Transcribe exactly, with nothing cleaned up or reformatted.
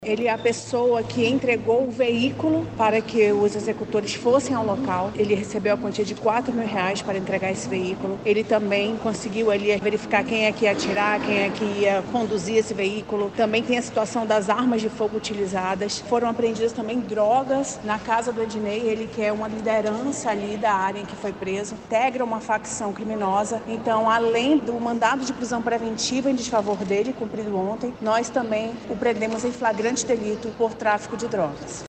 Ele é a pessoa que entregou o veículo para que os executores fossem ao local. Ele recebeu a quantia de quatro mil reais para entregar esse veículo. Ele também conseguiu ali verificar quem é que ia atirar, quem é que ia conduzir esse veículo. Também tem a situação das armas de fogo utilizadas. Foram apreendidas também drogas na casa do Ednei, ele que é uma liderança ali da área em que foi preso. Integra uma facção criminosa. Então, além do mandado de prisão preventiva em desfavor dele, cumprido ontem, nós também o prendemos em flagrante delito por tráfico de drogas.